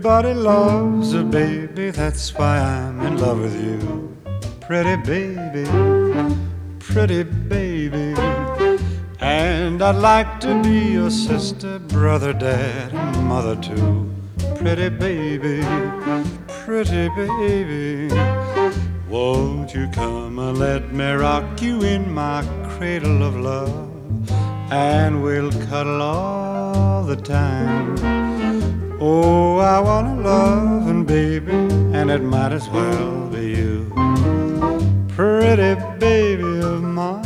Everybody loves a baby, that's why I'm in love with you. Pretty baby, pretty baby. And I'd like to be your sister, brother, dad, and mother too. Pretty baby, pretty baby. Won't you come and let me rock you in my cradle of love? And we'll cuddle all the time. Oh, I want a lovin' baby, and it might as well be you. Pretty baby of mine.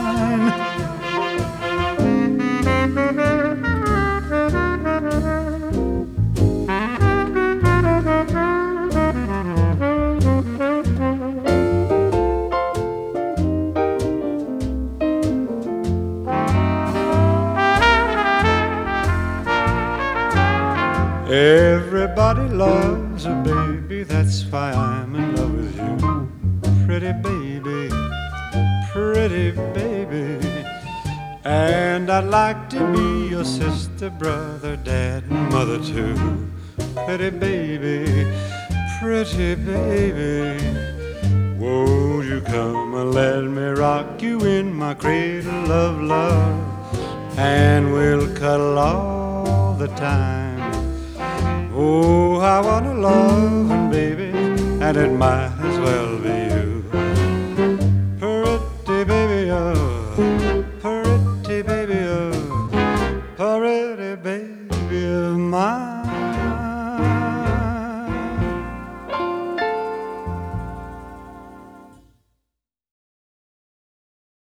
Everybody loves a baby, that's why I'm in love with you. Pretty baby, pretty baby. And I'd like to be your sister, brother, dad, and mother too. Pretty baby, pretty baby. Won't you come and let me rock you in my cradle of love? And we'll cuddle all the time. Oh, I want a lovin' baby, and it might